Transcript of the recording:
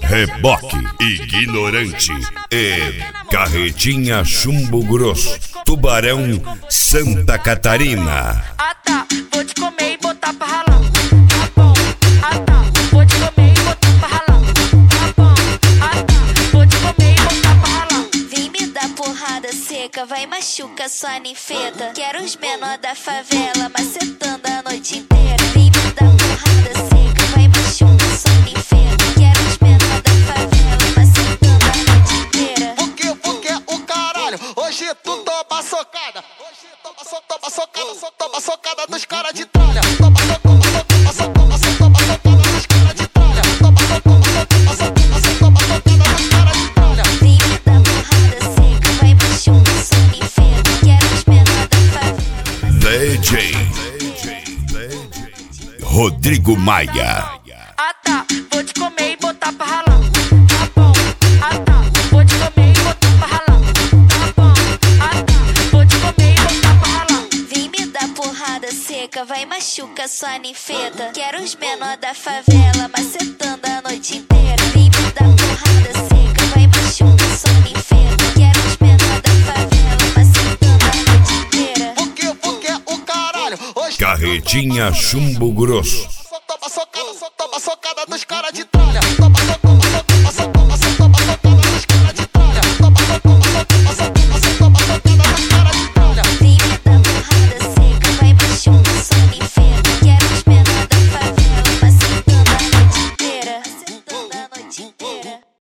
Reboque, Ignorante e Carretinha Chumbo Grosso, Tubarão, Santa Catarina. Ah tá, vou te comer e botar pra ralar. Tá bom, ah tá, vou te comer e botar pra ralar. Tá bom, ah tá, vou te comer e botar pra ralar. Vem me dar porrada seca, vai machuca sua ninfeta. Quero os menor da favela, macetando a noite inteira. Vem me dar porrada seca, vai machuca sua ninfeta. Quero os menor da favela, macetando a noite inteira. Porque o caralho, hoje tu toma socada. Hoje toma socada dos caras de tralha. Toma socada dos caras de tralha. Toma socada dos caras de tralha. Vem me dar porrada seca, vai machuca sua ninfeta. Quero os menor da favela. DJ Rodrigo Maia. Ah tá, vou te comer e botar pra ralar. Tá bom, ah tá, vou te comer e botar pra ralar. Tá bom, ah tá, vou te comer e botar pra ralar. Vem me dar porrada seca, vai machuca sua ninfeta. Quero os menor da favela, macetando a noite inteira. Vem me dar porrada seca, vai machuca sua ninfeta. Quero os menor da favela, macetando a noite inteira. Porque o caralho, hoje Carretinha Chumbo Grosso,